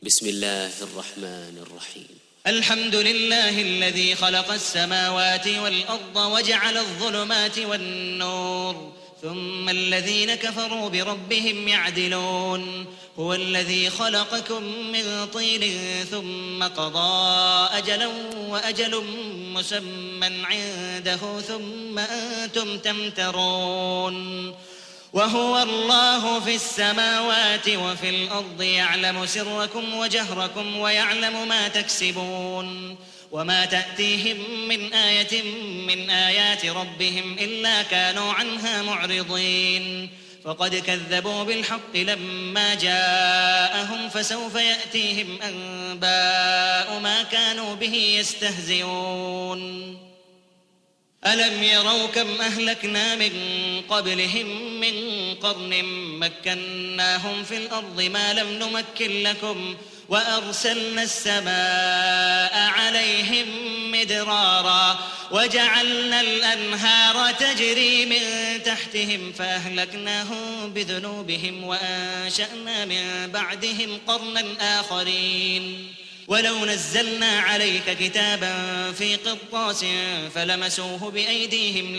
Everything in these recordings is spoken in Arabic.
بسم الله الرحمن الرحيم. الحمد لله الذي خلق السماوات والأرض وجعل الظلمات والنور ثم الذين كفروا بربهم يعدلون. هو الذي خلقكم من طين ثم قضى أجلا وأجل مسمى عنده ثم أنتم تمترون. وهو الله في السماوات وفي الأرض يعلم سركم وجهركم ويعلم ما تكسبون. وما تأتيهم من آية من آيات ربهم إلا كانوا عنها معرضين. فقد كذبوا بالحق لما جاءهم فسوف يأتيهم أنباء ما كانوا به يستهزئون. ألم يروا كم أهلكنا من قبلهم من قرن مكناهم في الأرض ما لم نمكن لكم وأرسلنا السماء عليهم مدرارا وجعلنا الأنهار تجري من تحتهم فأهلكناهم بذنوبهم وأنشأنا من بعدهم قرنا آخرين. ولو نزلنا عليك كتابا في قرطاس فلمسوه بأيديهم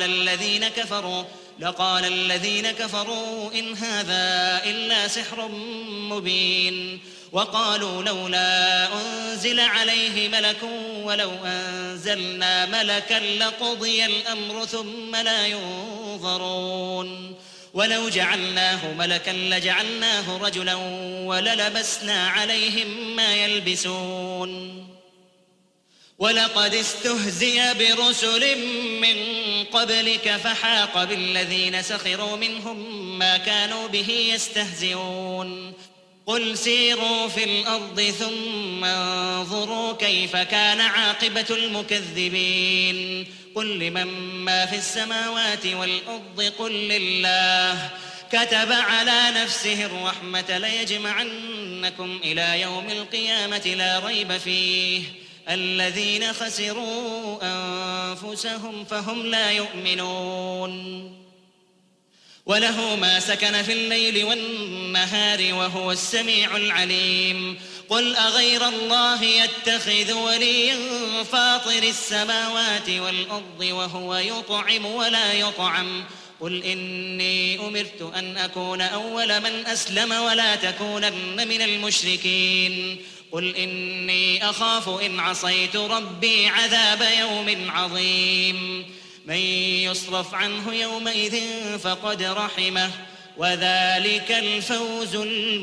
لقال الذين كفروا إن هذا إلا سحر مبين. وقالوا لولا أنزل عليه ملك ولو أنزلنا ملكا لقضي الأمر ثم لا ينظرون. ولو جعلناه ملكا لجعلناه رجلا وللبسنا عليهم ما يلبسون. ولقد استهزئ برسل من قبلك فحاق بالذين سخروا منهم ما كانوا به يستهزئون. قل سيروا في الأرض ثم انظروا كيف كان عاقبة المكذبين. قل لمن ما في السماوات والأرض قل لله كتب على نفسه الرحمة ليجمعنكم إلى يوم القيامة لا ريب فيه الذين خسروا أنفسهم فهم لا يؤمنون. وله ما سكن في الليل والنهار وهو السميع العليم. قل أغير الله يتخذ وليا فاطر السماوات والأرض وهو يطعم ولا يطعم. قل إني أمرت أن أكون أول من أسلم ولا تكونن من المشركين. قل إني أخاف إن عصيت ربي عذاب يوم عظيم. من يصرف عنه يومئذ فقد رحمه وذلك الفوز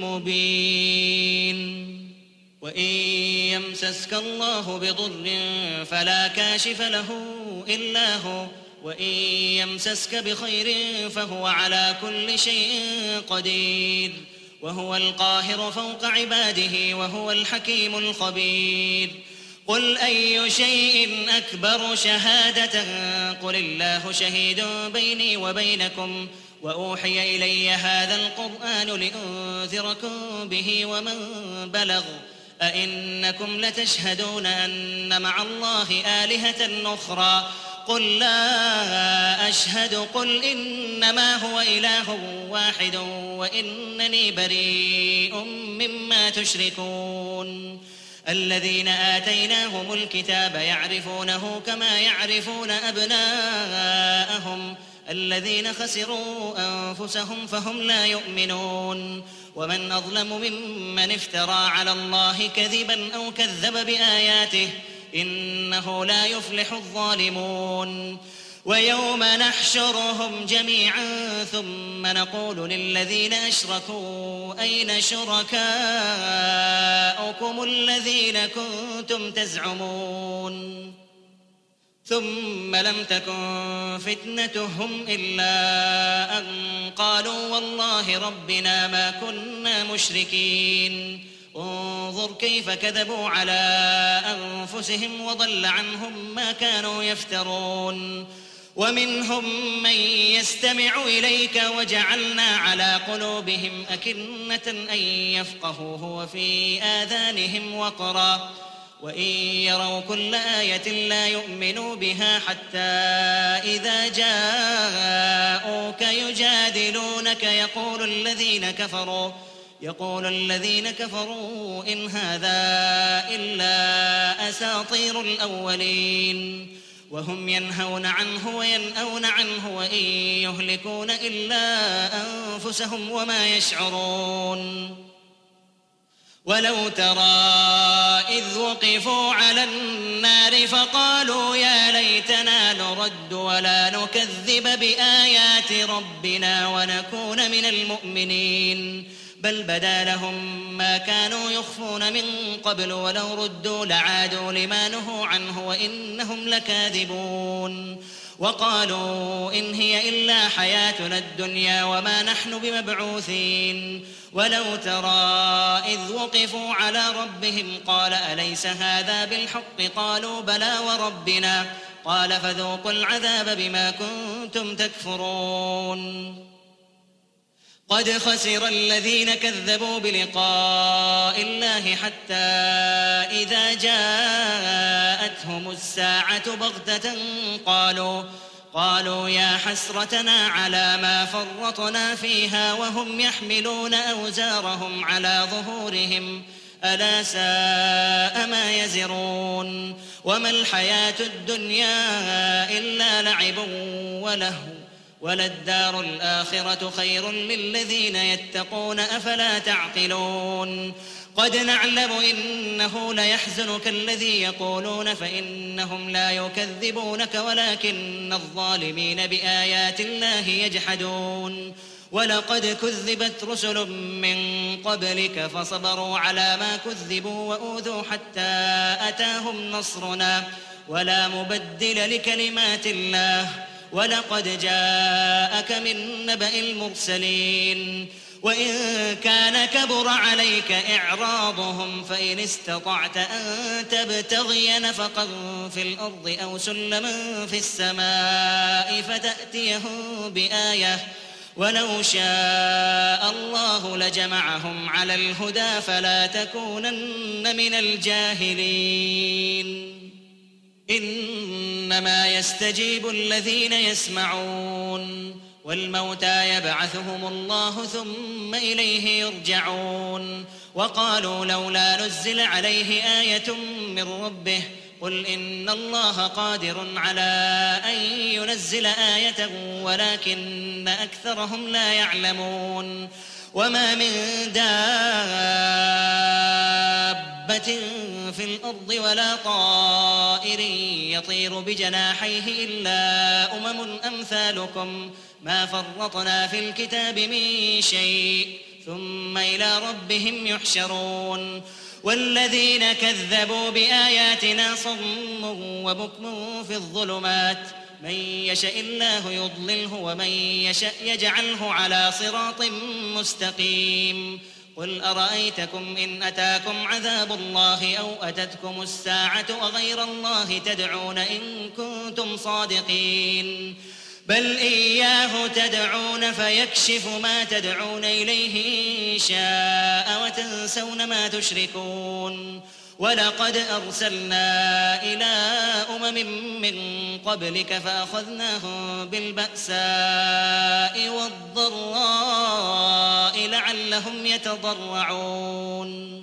المبين. وإن يمسسك الله بضر فلا كاشف له إلا هو وإن يمسسك بخير فهو على كل شيء قدير. وهو القاهر فوق عباده وهو الحكيم الخبير. قل أي شيء أكبر شهادة قل الله شهيد بيني وبينكم وأوحي إلي هذا القرآن لأنذركم به ومن بلغ أئنكم لتشهدون أن مع الله آلهة أخرى قل لا أشهد. قل إنما هو إله واحد وإنني بريء مما تشركون. الذين آتيناهم الكتاب يعرفونه كما يعرفون أبناءهم الذين خسروا أنفسهم فهم لا يؤمنون. ومن أظلم ممن افترى على الله كذبا أو كذب بآياته إنه لا يفلح الظالمون. ويوم نحشرهم جميعا ثم نقول للذين أشركوا أين شركاؤكم الذين كنتم تزعمون ثم لم تكن فتنتهم إلا أن قالوا والله ربنا ما كنا مشركين. انظر كيف كذبوا على أنفسهم وضل عنهم ما كانوا يفترون. ومنهم من يستمع إليك وجعلنا على قلوبهم أكنة أن يفقهوه وفي آذانهم وقرا وإن يروا كل آية لا يؤمنوا بها حتى إذا جاءوك يجادلونك يقول الذين كفروا إن هذا إلا أساطير الأولين وهم ينهون عنه وينأون عنه وإن يهلكون إلا أنفسهم وما يشعرون. ولو ترى إذ وقفوا على النار فقالوا يا ليتنا نرد ولا نكذب بآيات ربنا ونكون من المؤمنين بل بدا لهم ما كانوا يخفون من قبل ولو ردوا لعادوا لما نهوا عنه وإنهم لكاذبون. وقالوا إن هي إلا حياتنا الدنيا وما نحن بمبعوثين. ولو ترى إذ وقفوا على ربهم قال أليس هذا بالحق قالوا بلى وربنا قال فذوقوا العذاب بما كنتم تكفرون. قد خسر الذين كذبوا بلقاء الله حتى إذا جاءتهم الساعة بغتة قالوا يا حسرتنا على ما فرطنا فيها وهم يحملون أوزارهم على ظهورهم ألا ساء ما يزرون. وما الحياة الدنيا إلا لعب ولهو وللدار الآخرة خير للذين يتقون أفلا تعقلون. قد نعلم إنه ليحزنك الذي يقولون فإنهم لا يكذبونك ولكن الظالمين بآيات الله يجحدون. ولقد كذبت رسل من قبلك فصبروا على ما كذبوا وأوذوا حتى أتاهم نصرنا ولا مبدل لكلمات الله ولقد جاءك من نبأ المرسلين. وإن كان كبر عليك إعراضهم فإن استطعت أن تبتغي نفقا في الأرض أو سلما في السماء فتأتيهم بآية ولو شاء الله لجمعهم على الهدى فلا تكونن من الجاهلين. إنما يستجيب الذين يسمعون والموتى يبعثهم الله ثم إليه يرجعون. وقالوا لولا نزل عليه آية من ربه قل إن الله قادر على أن ينزل آية ولكن أكثرهم لا يعلمون. وما من دابة في الأرض ولا طائر يطير بجناحيه إلا أمثالكم ما فرطنا في الكتاب من شيء ثم إلى ربهم يحشرون. والذين كذبوا بآياتنا صم وبكم في الظلمات من يشاء الله يضلله ومن يشاء يجعله على صراط مستقيم. قل أرأيتكم إن أتاكم عذاب الله أو أتتكم الساعة أغير الله تدعون إن كنتم صادقين بل إياه تدعون فيكشف ما تدعون إليه إن شاء وتنسون ما تشركون. ولقد أرسلنا إلى من قبلك فأخذناهم بالبأساء والضراء لعلهم يتضرعون.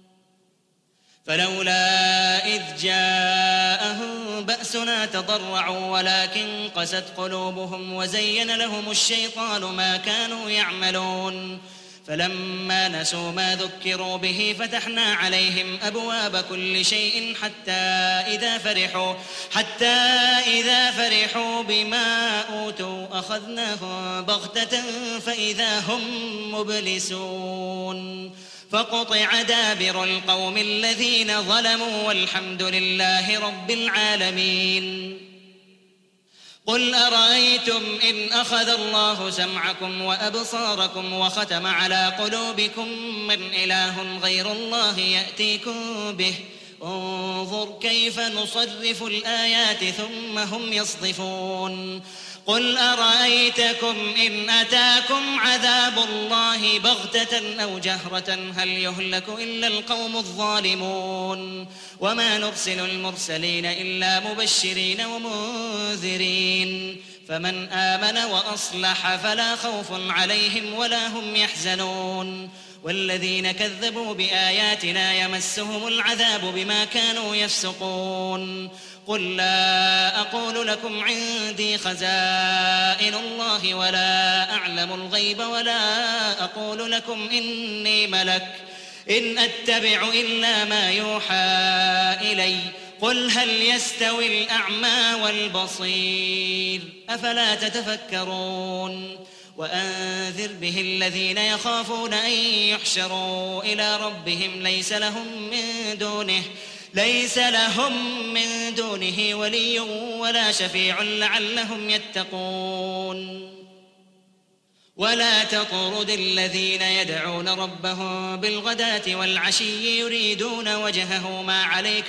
فلولا إذ جاءهم بأسنا تضرعوا ولكن قست قلوبهم وزين لهم الشيطان ما كانوا يعملون. فلما نسوا ما ذكروا به فتحنا عليهم أبواب كل شيء حتى إذا فرحوا بما أوتوا أخذناهم بغتة فإذا هم مبلسون. فقطع دابر القوم الذين ظلموا والحمد لله رب العالمين. قل أرأيتم إن أخذ الله سمعكم وأبصاركم وختم على قلوبكم من إله غير الله يأتيكم به انظر كيف نصرف الآيات ثم هم يصدفون. قل أرأيتكم إن أتاكم عذاب الله بغتة أو جهرة هل يهلك إلا القوم الظالمون. وما نرسل المرسلين إلا مبشرين ومنذرين فمن آمن وأصلح فلا خوف عليهم ولا هم يحزنون. والذين كذبوا بآياتنا يمسهم العذاب بما كانوا يفسقون قل لا أقول لكم عندي خزائن الله ولا أعلم الغيب ولا أقول لكم إني ملك إن أتبع إلا ما يوحى إلي قل هل يستوي الأعمى والبصير أفلا تتفكرون وأنذر به الذين يخافون أن يحشروا إلى ربهم ليس لهم من دونه ولي ولا شفيع لعلهم يتقون ولا تطرد الذين يدعون ربهم بالغداة والعشي يريدون وجهه ما عليك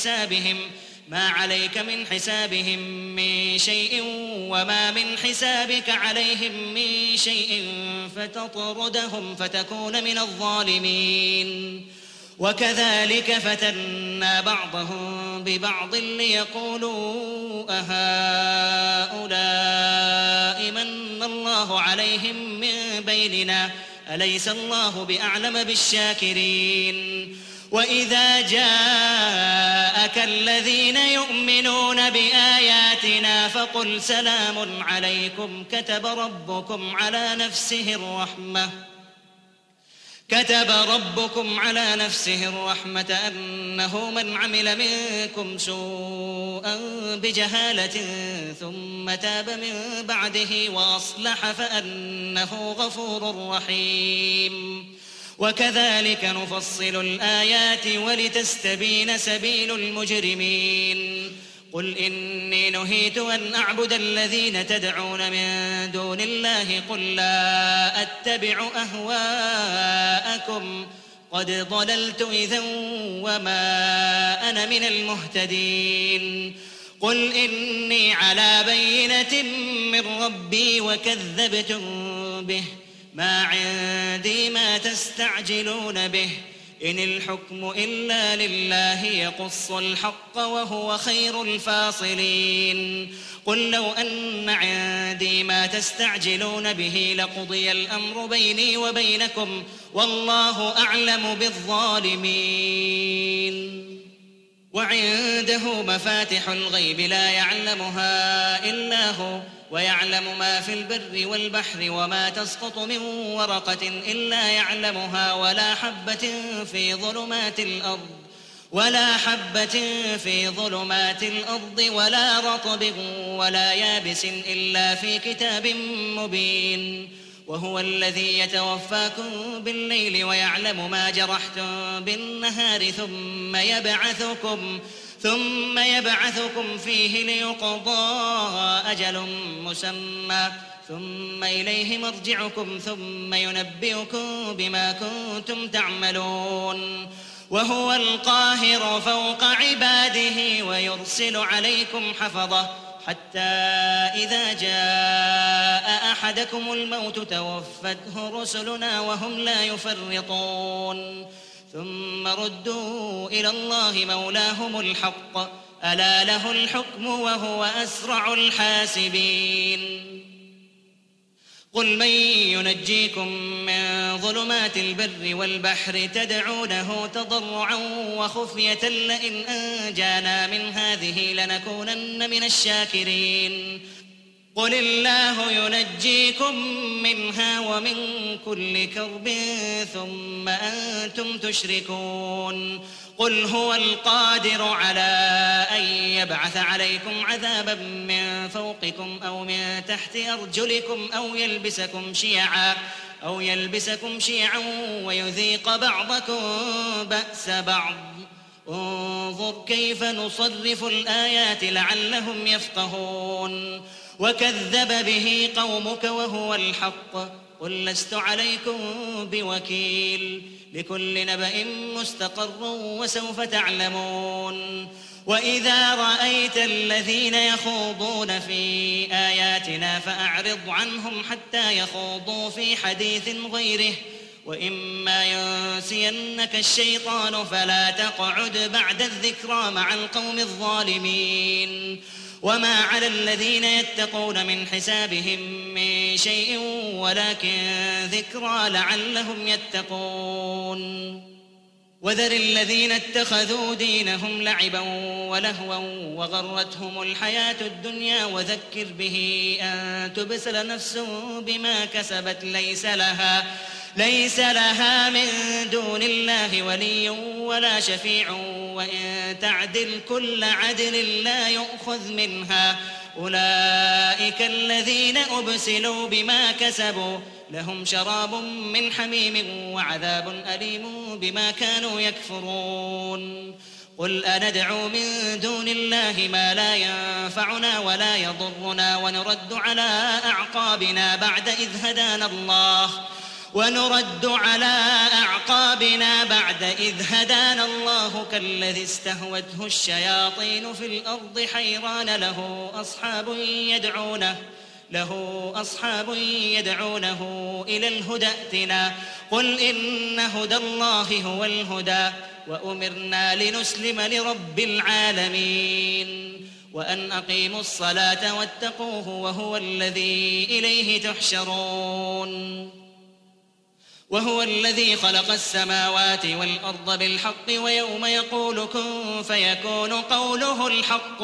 من حسابهم من شيء وما من حسابك عليهم من شيء فتطردهم فتكون من الظالمين وكذلك فتنا بعضهم ببعض ليقولوا أهؤلاء من الله عليهم من بيننا أليس الله بأعلم بالشاكرين وإذا جاءك الذين يؤمنون بآياتنا فقل سلام عليكم كتب ربكم على نفسه الرحمة أنه من عمل منكم سوءا بجهالة ثم تاب من بعده وأصلح فأنه غفور رحيم وكذلك نفصل الآيات ولتستبين سبيل المجرمين قل إني نهيت أن أعبد الذين تدعون من دون الله قل لا أتبع أهواءكم قد ضللت إذا وما أنا من المهتدين قل إني على بينة من ربي وكذبتم به ما عندي ما تستعجلون به إن الحكم إلا لله يقص الحق وهو خير الفاصلين قل لو أن عندي ما تستعجلون به لقضي الأمر بيني وبينكم والله أعلم بالظالمين وعنده مفاتح الغيب لا يعلمها إلا هو ويعلم ما في البر والبحر وما تسقط من ورقة إلا يعلمها ولا حبة في ظلمات الأرض ولا رطب ولا يابس إلا في كتاب مبين وهو الذي يتوفاكم بالليل ويعلم ما جرحتم بالنهار ثم يبعثكم فيه ليقضى أجل مسمى ثم إليه مرجعكم ثم ينبئكم بما كنتم تعملون وهو القاهر فوق عباده ويرسل عليكم حفظة حتى إذا جاء أحدكم الموت توفته رسلنا وهم لا يفرطون ثم ردوا إلى الله مولاهم الحق ألا له الحكم وهو أسرع الحاسبين قل من ينجيكم من ظلمات البر والبحر تدعونه تضرعا وخفية لئن أنجانا من هذه لنكونن من الشاكرين قل الله ينجيكم منها ومن كل كرب ثم أنتم تشركون قل هو القادر على أن يبعث عليكم عذابا من فوقكم أو من تحت أرجلكم أو يلبسكم شيعا ويذيق بعضكم بأس بعض انظر كيف نصرف الآيات لعلهم يفقهون وكذب به قومك وهو الحق قل لست عليكم بوكيل لكل نبأ مستقر وسوف تعلمون وإذا رأيت الذين يخوضون في آياتنا فأعرض عنهم حتى يخوضوا في حديث غيره وإما ينسينك الشيطان فلا تقعد بعد الذكرى مع القوم الظالمين وما على الذين يتقون من حسابهم من شيء ولكن ذكرى لعلهم يتقون وذر الذين اتخذوا دينهم لعبا ولهوا وغرتهم الحياة الدنيا وذكر به أن تبسل نفس بما كسبت ليس لها من دون الله ولي ولا شفيع وإن تعدل كل عدل لا يؤخذ منها أولئك الذين أبسلوا بما كسبوا لهم شراب من حميم وعذاب أليم بما كانوا يكفرون قل أندعو من دون الله ما لا ينفعنا ولا يضرنا ونرد على أعقابنا بعد إذ هدانا الله كالذي استهوته الشياطين في الأرض حيران له أصحاب يدعونه إلى الهدى ائتنا قل إن هدى الله هو الهدى وأمرنا لنسلم لرب العالمين وأن أقيموا الصلاة واتقوه وهو الذي إليه تحشرون وهو الذي خلق السماوات والأرض بالحق ويوم يقول كن فيكون قوله الحق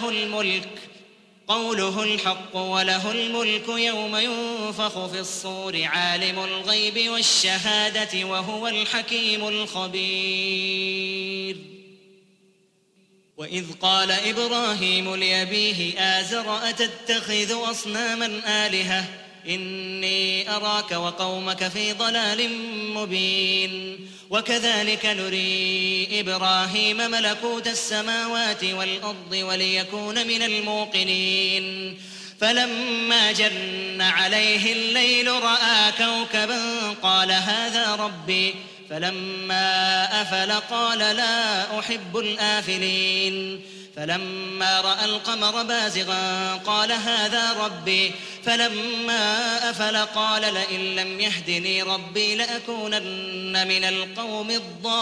وله الملك يوم ينفخ في الصور عالم الغيب والشهادة وهو الحكيم الخبير وإذ قال إبراهيم لأبيه آزر أتتخذ أصناما آلهة إني أراك وقومك في ضلال مبين وكذلك نري إبراهيم ملكوت السماوات والأرض وليكون من الموقنين فلما جن عليه الليل رأى كوكبا قال هذا ربي فلما أفل قال لا أحب الآفلين فلما رأى القمر بازغا قال هذا ربي فلما أفل قال لئن لم يهدني ربي لأكونن من القوم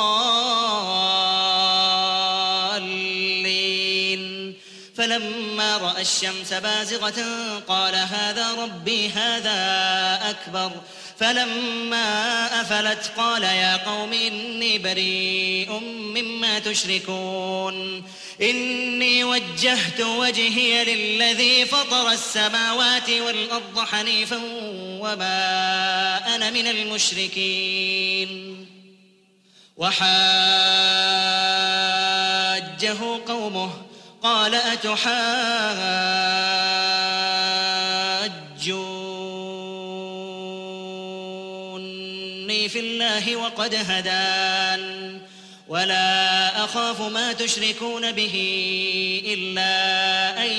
الضالين فلما رأى الشمس بازغة قال هذا ربي هذا أكبر فلما أفلت قال يا قوم إني بريء مما تشركون إني وجهت وجهي للذي فطر السماوات والأرض حنيفا وما أنا من المشركين وحاجه قومه قال أتحاجوني في الله وقد هدان ولا أخاف ما تشركون به إلا أن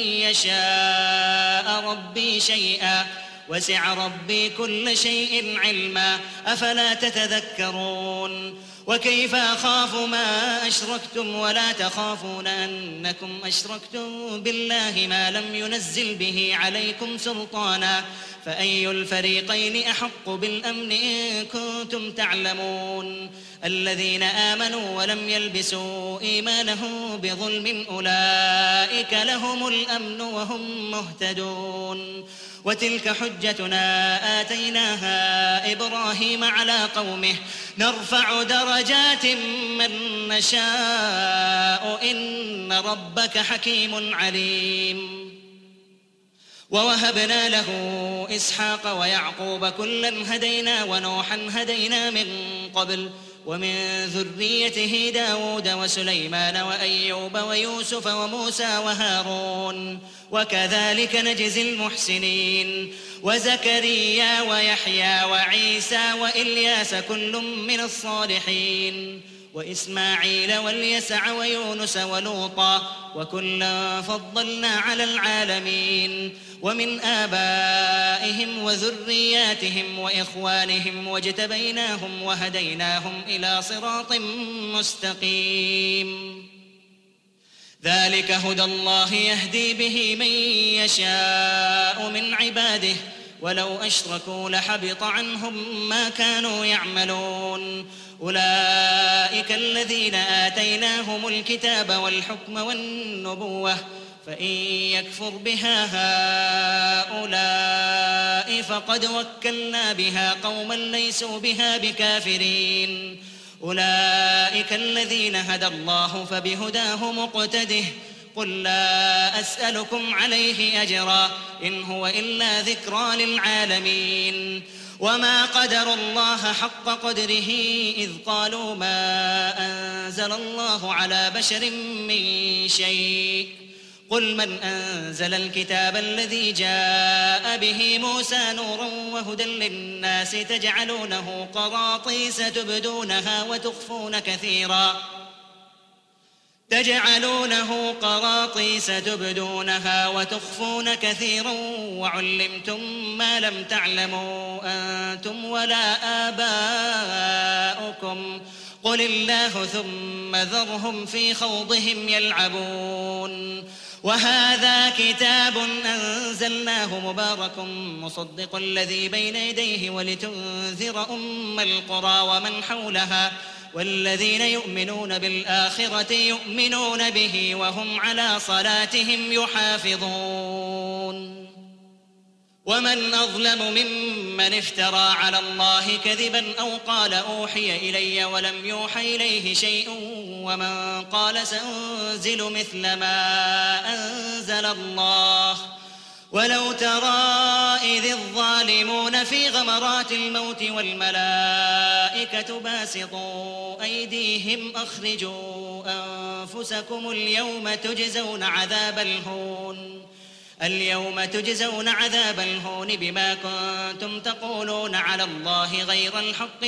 يشاء ربي شيئا وسع ربي كل شيء علما أفلا تتذكرون وكيف أخاف ما أشركتم ولا تخافون أنكم أشركتم بالله ما لم ينزل به عليكم سلطانا فأي الفريقين أحق بالأمن إن كنتم تعلمون الذين آمنوا ولم يلبسوا إيمانهم بظلم أولئك لهم الأمن وهم مهتدون وتلك حجتنا آتيناها إبراهيم على قومه نرفع درجات من نشاء إن ربك حكيم عليم ووهبنا له إسحاق ويعقوب كلا هدينا ونوحا هدينا من قبل ومن ذريته داود وسليمان وأيوب ويوسف وموسى وهارون وكذلك نجزي المحسنين وزكريا ويحيى وعيسى وإلياس كل من الصالحين وإسماعيل واليسع ويونس ولوطا وكلا فضلنا على العالمين ومن آبائهم وذرياتهم وإخوانهم واجتبيناهم وهديناهم إلى صراط مستقيم ذلك هدى الله يهدي به من يشاء من عباده ولو أشركوا لحبط عنهم ما كانوا يعملون أولئك الذين آتيناهم الكتاب والحكم والنبوة فإن يكفر بها هؤلاء فقد وكلنا بها قوما ليسوا بها بكافرين. أولئك الذين هدى الله فبهداه مقتده. قل لا أسألكم عليه أجرا إن هو إلا ذكرى للعالمين. وما قدروا الله حق قدره إذ قالوا ما أنزل الله على بشر من شيء. قل من أنزل الكتاب الذي جاء به موسى نورا وهدى للناس تجعلونه قراطيس تبدونها وتخفون كثيرا وعلمتم ما لم تعلموا أنتم ولا آباؤكم قل الله ثم ذرهم في خوضهم يلعبون. وهذا كتاب أنزلناه مبارك مصدق الذي بين يديه ولتنذر أم القرى ومن حولها والذين يؤمنون بالآخرة يؤمنون به وهم على صلاتهم يحافظون. ومن أظلم ممن افترى على الله كذبا أو قال أوحي إلي ولم يوحى إليه شيء ومن قال سأنزل مثل ما أنزل الله. ولو ترى إذ الظالمون في غمرات الموت والملائكة باسطوا أيديهم أخرجوا أنفسكم اليوم تجزون عذاب الهون بما كنتم تقولون على الله غير الحق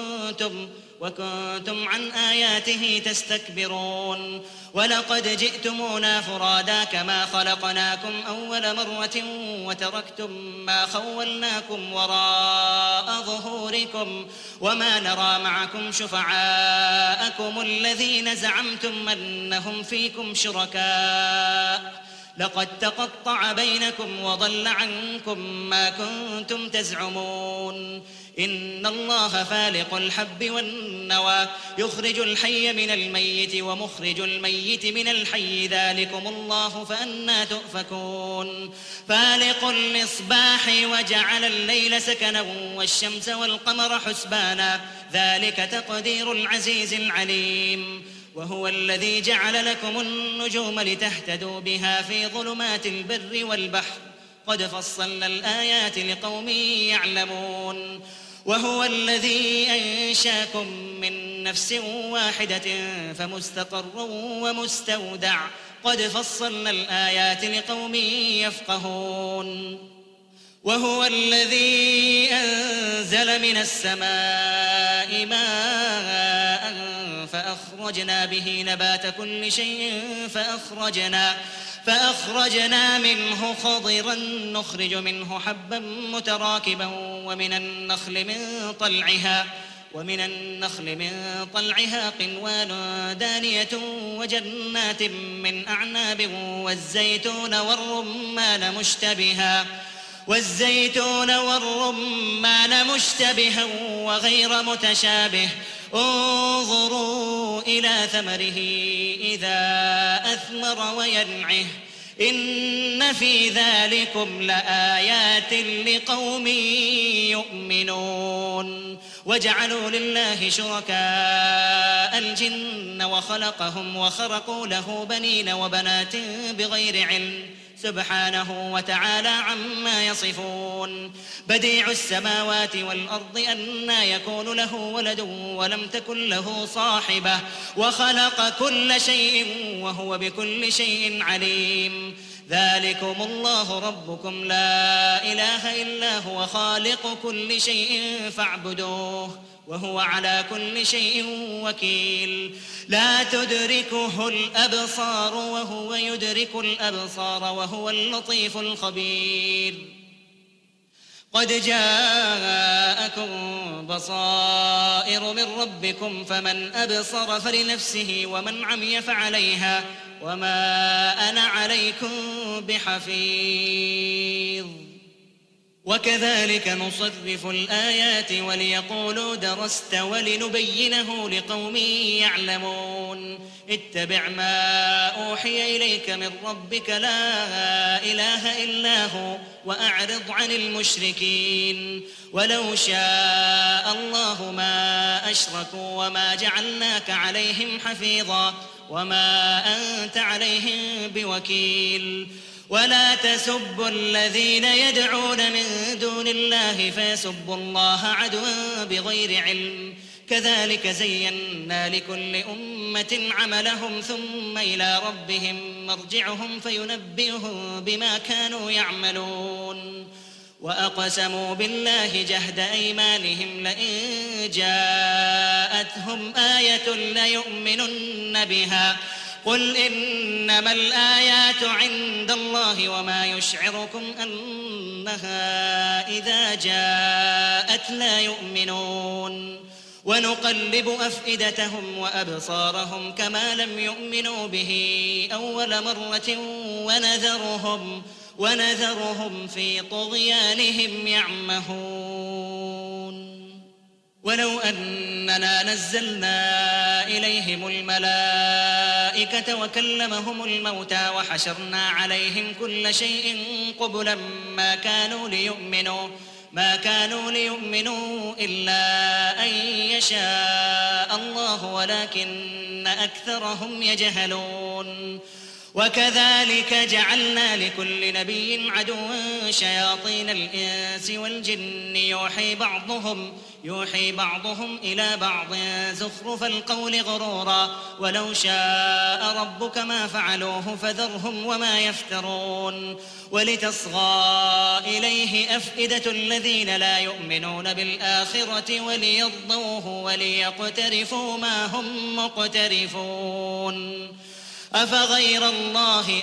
وكنتم عن آياته تستكبرون. ولقد جئتمونا فرادا كما خلقناكم أول مرة وتركتم ما خولناكم وراء ظهوركم وما نرى معكم شفعاءكم الذين زعمتم أنهم فيكم شركاء. لقد تقطع بينكم وضل عنكم ما كنتم تزعمون. إن الله فالق الحب والنوى يخرج الحي من الميت ومخرج الميت من الحي ذلكم الله فأنى تؤفكون. فالق المصباح وجعل الليل سكنا والشمس والقمر حسبانا ذلك تقدير العزيز العليم. وهو الذي جعل لكم النجوم لتهتدوا بها في ظلمات البر والبحر قد فصلنا الآيات لقوم يعلمون. وهو الذي أنشاكم من نفس واحدة فمستقر ومستودع قد فصلنا الآيات لقوم يفقهون. وهو الذي أنزل من السماء ماء فأخرجنا به نبات كل شيء فأخرجنا منه خضرا نخرج منه حبا متراكبا ومن النخل من طلعها قنوان دانية وجنات من أعناب والزيتون والرمان مشتبها وغير متشابه. انظروا إلى ثمره إذا أثمر وينعه إن في ذلكم لآيات لقوم يؤمنون. وجعلوا لله شركاء الجن وخلقهم وخرقوا له بنين وبنات بغير علم سبحانه وتعالى عما يصفون. بديع السماوات والأرض أنى يكون له ولد ولم تكن له صاحبة وخلق كل شيء وهو بكل شيء عليم. ذلكم الله ربكم لا إله إلا هو خالق كل شيء فاعبدوه وهو على كل شيء وكيل. لا تدركه الأبصار وهو يدرك الأبصار وهو اللطيف الخبير. قد جاءكم بصائر من ربكم فمن أبصر فلنفسه ومن عمي فعليها وما أنا عليكم بحفيظ. وكذلك نصرف الآيات وليقولوا درست ولنبينه لقوم يعلمون اتبع ما أوحي إليك من ربك لا إله إلا هو وأعرض عن المشركين ولو شاء الله ما أشركوا وما جعلناك عليهم حفيظا وما أنت عليهم بوكيل ولا تسبوا الذين يدعون من دون الله فيسبوا الله عدوا بغير علم كذلك زينا لكل أمة عملهم ثم إلى ربهم مرجعهم فينبئهم بما كانوا يعملون وأقسموا بالله جهد أيمانهم لئن جاءتهم آية ليؤمنن بها قل إنما الآيات عند الله وما يشعركم أنها إذا جاءت لا يؤمنون ونقلب أفئدتهم وأبصارهم كما لم يؤمنوا به أول مرة ونذرهم في طغيانهم يعمهون ولو أننا نزلنا إليهم الملائكة وكلمهم الموتى وحشرنا عليهم كل شيء قبلا ما كانوا ليؤمنوا إلا أن يشاء الله ولكن أكثرهم يجهلون وكذلك جعلنا لكل نبي عدوا شياطين الإنس والجن يوحي بعضهم إلى بعض زخرف القول غرورا ولو شاء ربك ما فعلوه فذرهم وما يفترون ولتصغى إليه أفئدة الذين لا يؤمنون بالآخرة وليرضوه وليقترفوا ما هم مقترفون أفغير الله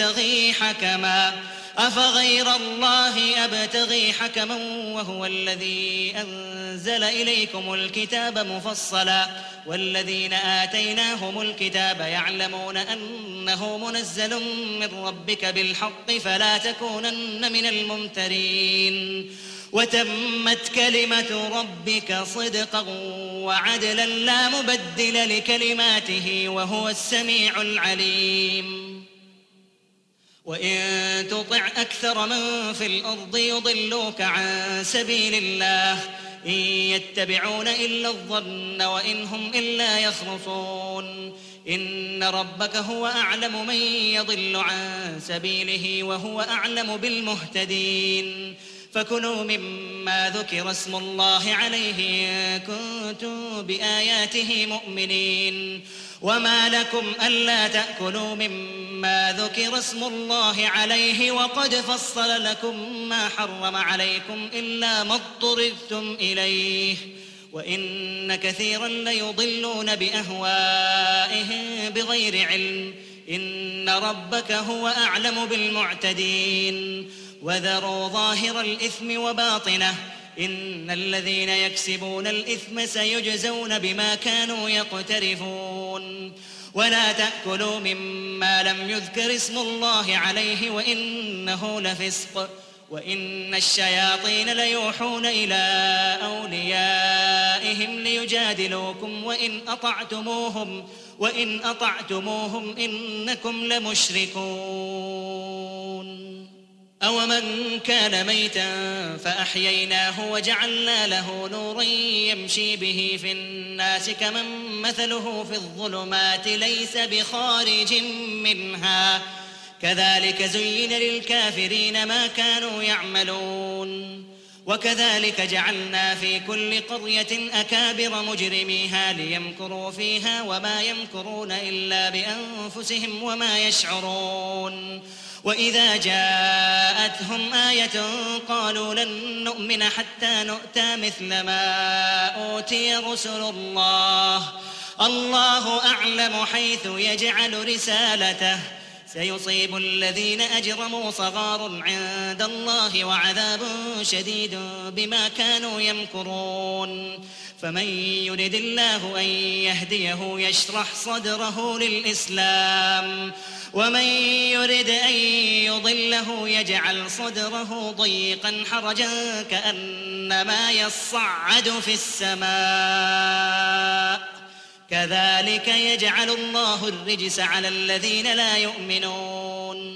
أبتغي حكما وهو الذي أنزل إليكم الكتاب مفصلا والذين آتيناهم الكتاب يعلمون أنه منزل من ربك بالحق فلا تكونن من الممترين وتمت كلمة ربك صدقا وعدلا لا مبدل لكلماته وهو السميع العليم وإن تطع أكثر من في الأرض يضلوك عن سبيل الله إن يتبعون إلا الظن وإن هم إلا يخرصون إن ربك هو أعلم من يضل عن سبيله وهو أعلم بالمهتدين فكلوا مما ذكر اسم الله عليه إن كنتم بآياته مؤمنين وما لكم ألا تأكلوا مما ذكر اسم الله عليه وقد فصل لكم ما حرم عليكم إلا ما اضطررتم إليه وإن كثيرا ليضلون بأهوائهم بغير علم إن ربك هو أعلم بالمعتدين وذروا ظاهر الإثم وباطنه إن الذين يكسبون الإثم سيجزون بما كانوا يقترفون ولا تأكلوا مما لم يذكر اسم الله عليه وإنه لفسق وإن الشياطين ليوحون إلى أوليائهم ليجادلوكم وإن أطعتموهم إنكم لمشركون أومن كان ميتا فأحييناه وجعلنا له نورا يمشي به في الناس كمن مثله في الظلمات ليس بخارج منها كذلك زين للكافرين ما كانوا يعملون وكذلك جعلنا في كل قرية أكابر مجرميها ليمكروا فيها وما يمكرون إلا بأنفسهم وما يشعرون وإذا جاءتهم آية قالوا لن نؤمن حتى نؤتى مثل ما أوتي رسل الله أعلم حيث يجعل رسالته سيصيب الذين أجرموا صغار عند الله وعذاب شديد بما كانوا يمكرون فمن يرد الله أن يهديه يشرح صدره للإسلام ومن يرد أن يضله يجعل صدره ضيقا حرجا كأنما يصعد في السماء كذلك يجعل الله الرجس على الذين لا يؤمنون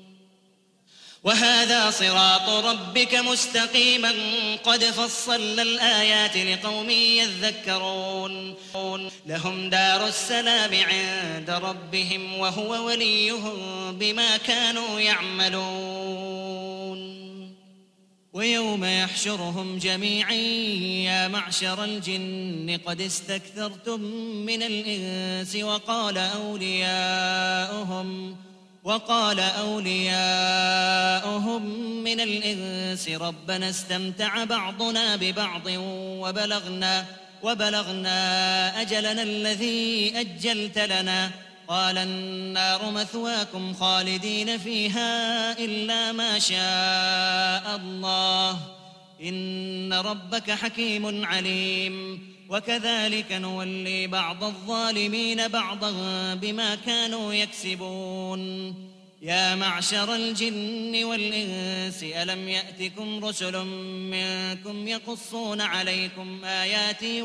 وهذا صراط ربك مستقيما قد فصلنا الآيات لقوم يذكرون لهم دار السلام عند ربهم وهو وليهم بما كانوا يعملون ويوم يحشرهم جميعا يا معشر الجن قد استكثرتم من الإنس وقال أولياؤهم من الإنس ربنا استمتع بعضنا ببعض وبلغنا أجلنا الذي أجلت لنا قال النار مثواكم خالدين فيها إلا ما شاء الله إن ربك حكيم عليم وكذلك نولي بعض الظالمين بعضا بما كانوا يكسبون يا معشر الجن والإنس ألم يأتكم رسل منكم يقصون عليكم آياتي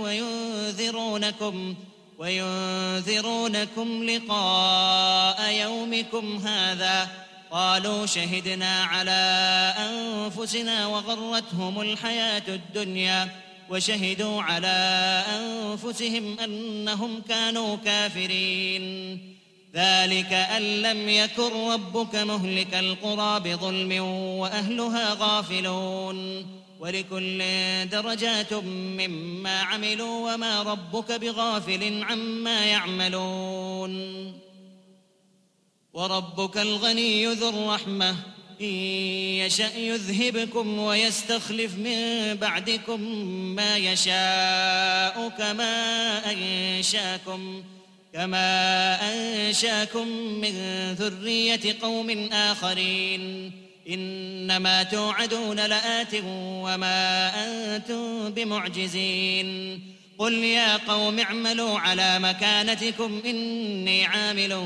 وينذرونكم لقاء يومكم هذا قالوا شهدنا على أنفسنا وغرتهم الحياة الدنيا وشهدوا على أنفسهم أنهم كانوا كافرين ذلك أن لم يكن ربك مهلك القرى بظلم وأهلها غافلون ولكل درجات مما عملوا وما ربك بغافل عما يعملون وربك الغني ذو الرحمة إن يشأ يذهبكم ويستخلف من بعدكم ما يشاء كما أنشاكم من ذرية قوم آخرين إنما توعدون لآت وما أنتم بمعجزين قل يا قوم اعملوا على مكانتكم إني عامل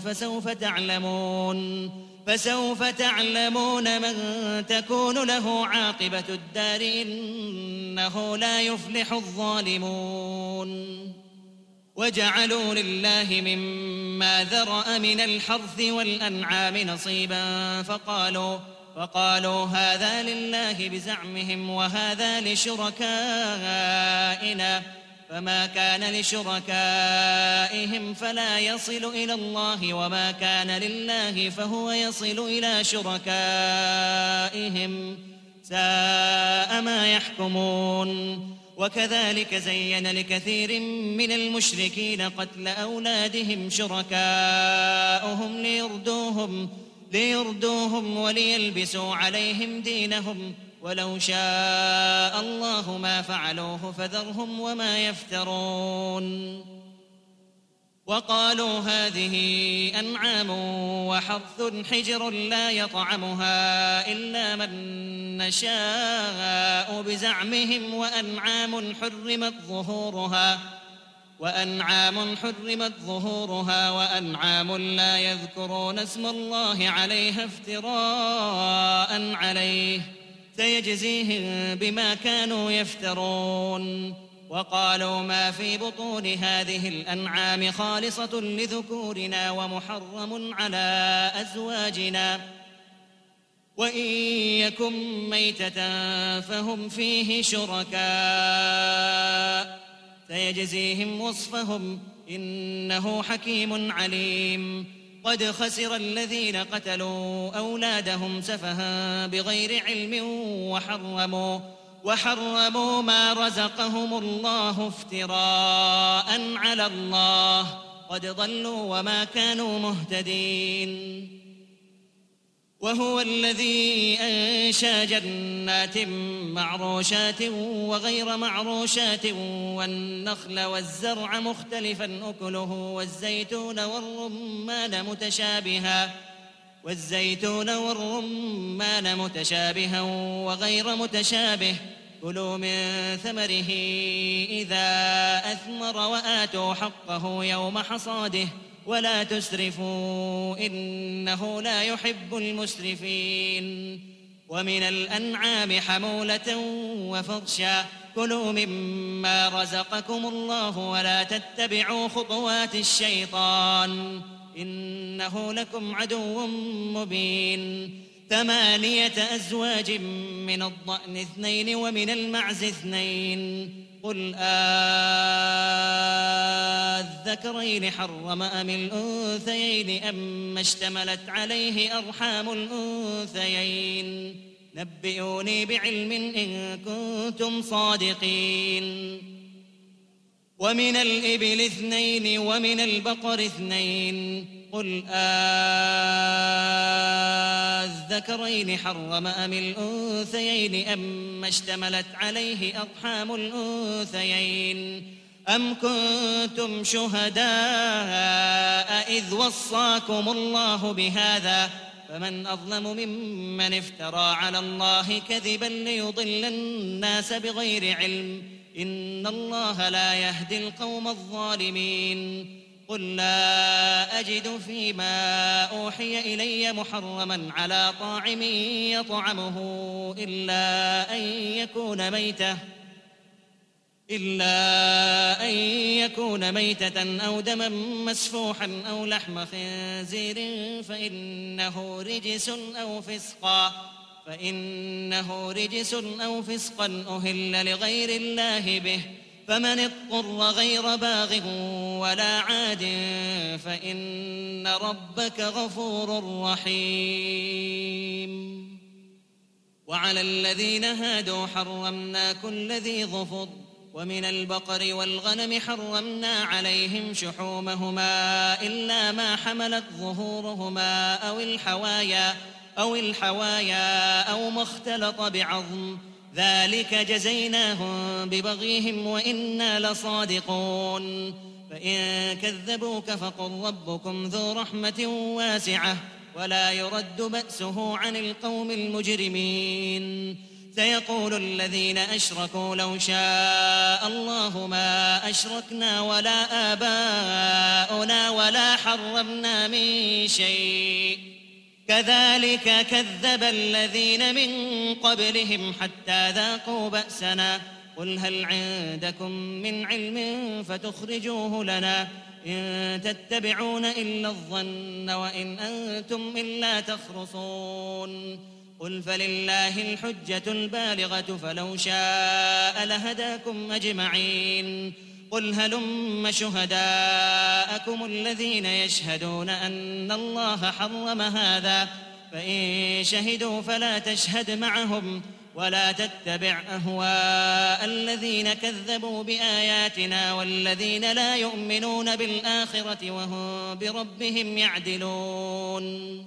فسوف تعلمون من تكون له عاقبة الدار إنه لا يفلح الظالمون وجعلوا لله مما ذرأ من الحرث والأنعام نصيبا فقالوا هذا لله بزعمهم وهذا لشركائنا فما كان لشركائهم فلا يصل إلى الله وما كان لله فهو يصل إلى شركائهم ساء ما يحكمون وكذلك زين لكثير من المشركين قتل أولادهم شركاؤهم ليردوهم وليلبسوا عليهم دينهم ولو شاء الله ما فعلوه فذرهم وما يفترون وقالوا هذه أنعام وحرث حجر لا يطعمها إلا من نشاء بزعمهم وأنعام حرمت ظهورها وأنعام لا يذكرون اسم الله عليها افتراء عليه سيجزيهم بما كانوا يفترون وقالوا ما في بطون هذه الأنعام خالصة لذكورنا ومحرم على أزواجنا وإن يكن ميتة فهم فيه شركاء سيجزيهم وصفهم إنه حكيم عليم قد خسر الذين قتلوا أولادهم سفها بغير علم وحرموا ما رزقهم الله افتراء على الله قد ضلوا وما كانوا مهتدين وهو الذي أنشأ جنات معروشات وغير معروشات والنخل والزرع مختلفا أكله والزيتون متشابها وغير متشابه كلوا من ثمره إذا أثمر وآتوا حقه يوم حصاده ولا تسرفوا إنه لا يحب المسرفين ومن الأنعام حمولة وفرشا كلوا مما رزقكم الله ولا تتبعوا خطوات الشيطان إنه لكم عدو مبين 8 أزواج من الضأن 2 ومن المعز 2 قل الذكرين حرم أم الأنثيين أم اشتملت عليه أرحام الأنثيين نبئوني بعلم إن كنتم صادقين ومن الإبل 2 ومن البقر 2 قل الذكرين حرم أم الأنثيين أم اشتملت عليه أرحام الأنثيين أم كنتم شهداء إذ وصاكم الله بهذا فمن أظلم ممن افترى على الله كذبا ليضل الناس بغير علم إن الله لا يهدي القوم الظالمين قل لا أجد فيما أوحي إلي محرما على طاعم يطعمه إلا أن يكون ميتة أو دما مسفوحا أو لحم خنزير فإنه رجس أو فسقا أهل لغير الله به فمن اضطر غير باغ ولا عاد فإن ربك غفور رحيم وعلى الذين هادوا حرمنا كل ذي ظفر ومن البقر والغنم حرمنا عليهم شحومهما إلا ما حملت ظهورهما أو الحوايا أو ما اختلط بعظم ذلك جزيناهم ببغيهم وإنا لصادقون فإن كذبوك فقل ربكم ذو رحمة واسعة ولا يرد بأسه عن القوم المجرمين سيقول الذين أشركوا لو شاء الله ما أشركنا ولا آباؤنا ولا حرمنا من شيء كذلك كذب الذين من قبلهم حتى ذاقوا بأسنا قل هل عندكم من علم فتخرجوه لنا إن تتبعون إلا الظن وإن أنتم إلا تخرصون قل فلله الحجة البالغة فلو شاء لهداكم أجمعين قل هلم شهداءكم الذين يشهدون أن الله حرم هذا فإن شهدوا فلا تشهد معهم ولا تتبع أهواء الذين كذبوا بآياتنا والذين لا يؤمنون بالآخرة وهم بربهم يعدلون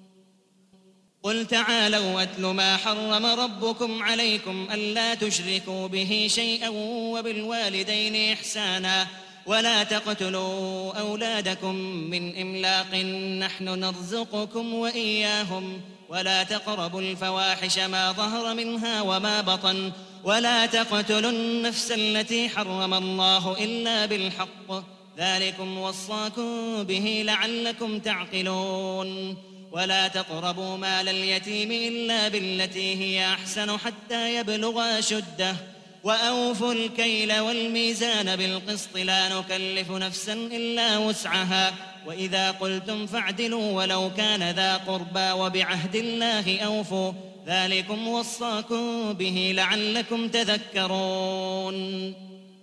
قل تعالوا أتل ما حرم ربكم عليكم ألا تشركوا به شيئا وبالوالدين إحسانا ولا تقتلوا أولادكم من إملاق نحن نرزقكم وإياهم ولا تقربوا الفواحش ما ظهر منها وما بطن ولا تقتلوا النفس التي حرم الله إلا بالحق ذلكم وصاكم به لعلكم تعقلون ولا تقربوا مال اليتيم إلا بالتي هي أحسن حتى يبلغ أشده وأوفوا الكيل والميزان بالقسط لا نكلف نفسا إلا وسعها وإذا قلتم فاعدلوا ولو كان ذا قربى وبعهد الله أوفوا ذلكم وصاكم به لعلكم تذكرون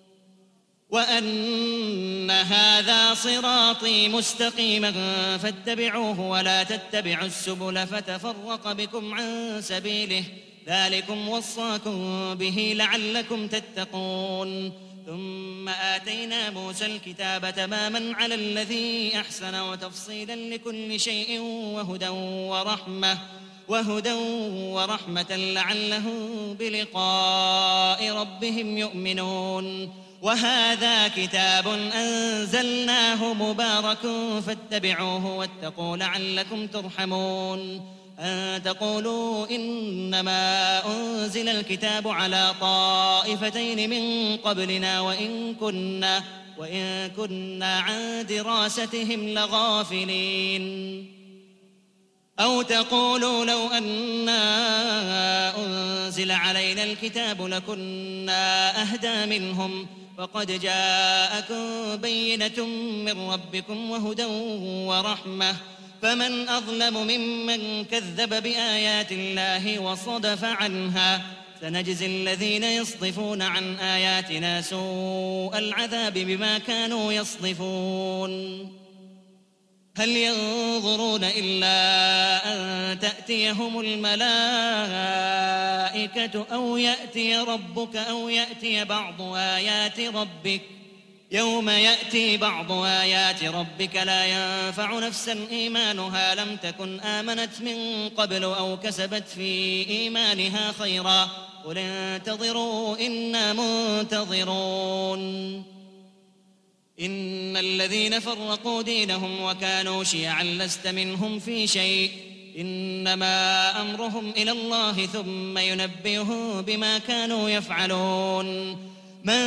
وأن هذا صراطي مستقيما فاتبعوه ولا تتبعوا السبل فتفرق بكم عن سبيله ذلكم وصاكم به لعلكم تتقون ثم آتينا موسى الكتاب تماما على الذي أحسن وتفصيلا لكل شيء وهدى ورحمة لعلهم بلقاء ربهم يؤمنون. وهذا كتاب أنزلناه مبارك فاتبعوه واتقوا لعلكم ترحمون. أن تقولوا إنما أنزل الكتاب على طائفتين من قبلنا وإن كنا عن دراستهم لغافلين. أو تقولوا لو أنا أنزل علينا الكتاب لكنا أهدى منهم فقد جاءكم بينة من ربكم وهدى ورحمة فمن أظلم ممن كذب بآيات الله وصدف عنها. سنجزي الذين يصدفون عن آياتنا سوء العذاب بما كانوا يصدفون. هل ينظرون إلا أن تأتيهم الملائكة أو يأتي ربك أو يأتي بعض آيات ربك يوم يأتي بعض آيات ربك لا ينفع نفسا إيمانها لم تكن آمنت من قبل أو كسبت في إيمانها خيرا قل انتظروا إنا منتظرون. إن الذين فرقوا دينهم وكانوا شيعا لست منهم في شيء إنما أمرهم إلى الله ثم ينبئهم بما كانوا يفعلون. من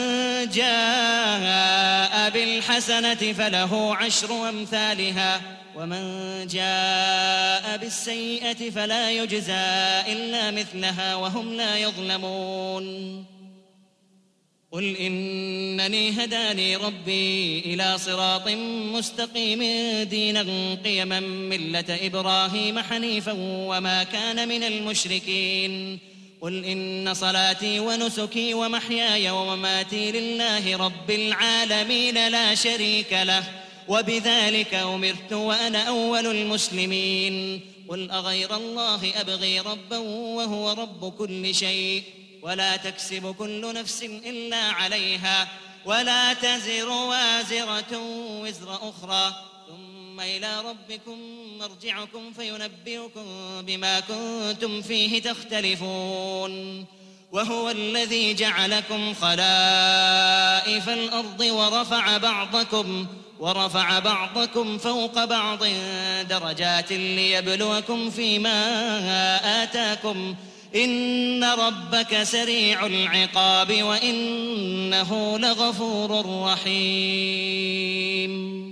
جاء بالحسنة فله 10 أمثالها ومن جاء بالسيئة فلا يجزى إلا مثلها وهم لا يظلمون. قل إنني هداني ربي إلى صراط مستقيم دينا قيما ملة إبراهيم حنيفا وما كان من المشركين. قل إن صلاتي ونسكي ومحياي ومماتي لله رب العالمين لا شريك له وبذلك أمرت وأنا أول المسلمين. قل أغير الله أبغي ربا وهو رب كل شيء ولا تكسب كل نفس إلا عليها ولا تزر وازرة وزر أخرى ثم إلى ربكم مرجعكم فينبئكم بما كنتم فيه تختلفون. وهو الذي جعلكم خلائف الأرض ورفع بعضكم فوق بعض درجات ليبلوكم فيما آتاكم إن ربك سريع العقاب وإنه لغفور رحيم.